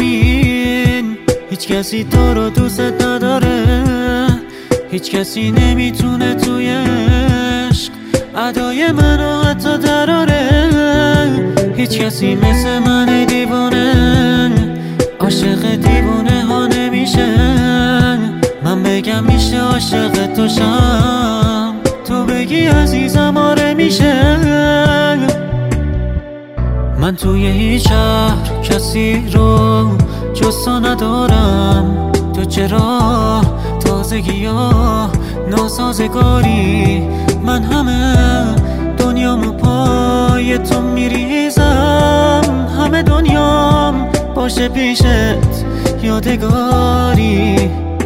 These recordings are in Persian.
زمین هیچ کسی تو رو دوست نداره، هیچ کسی نمیتونه توی عشق ادای منو حتی دراره. هیچ کسی مثل من دیوانه عاشق دیوانه ها نمیشه. من بگم میشه عاشق تو شم، تو بگی عزیزم آره میشه. من توی هیچ شهر کسی رو جز تو ندارم. تو چرا تازگی ها ناسازگاری؟ من همه دنیامو پای تو میریزم، همه دنیام باشه پیشت یادگاری.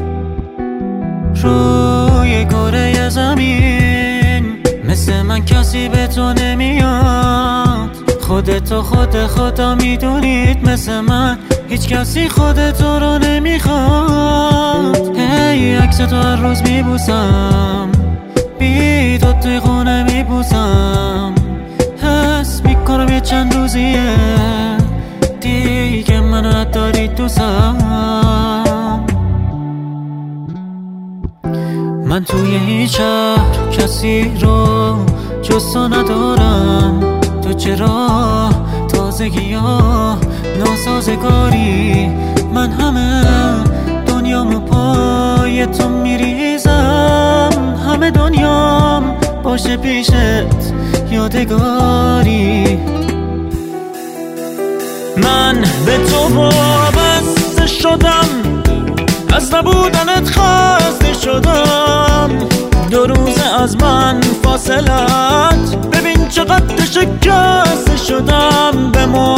روی کره زمین مثل من کسی به تو نمیاد. خودتو خدا میدونید مثل من هیچ کسی خودتو رو نمیخواد. هی عکس تو هر روز میبوسم، بی تو توی خونه میبوسم. حس میکنم یه چند روزیه دیگه منو نداری دوستم. من توی هیچ شهر کسی رو جز تو ندارم. تو چرا تازگی ها ناسازگاری؟ من همه دنیامو پای تو میریزم، همه دنیام باشه پیشت یادگاری. من به تو وابسته شدم، از نبودنت خسته شدم. 2 روز از من فاصلت ببین چقدر شکسته شدم. به